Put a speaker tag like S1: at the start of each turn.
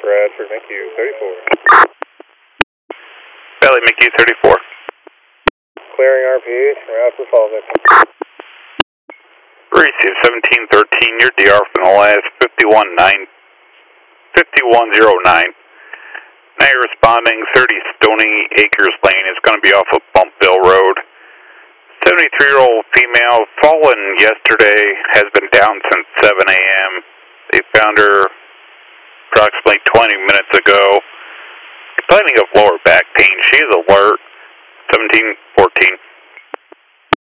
S1: Bradford, McHugh 34.
S2: Valley McHugh 34.
S1: Clearing RPH, route for fall victim.
S2: Receive 1713, your DR from the last 5109. Now you're responding 30 Stony Acres Lane. It's going to be off of Bumpville Road. 73-year-old female, fallen yesterday, has been down since 7 a.m. They found her approximately 20 minutes ago, complaining of lower back pain. She is alert. 1714.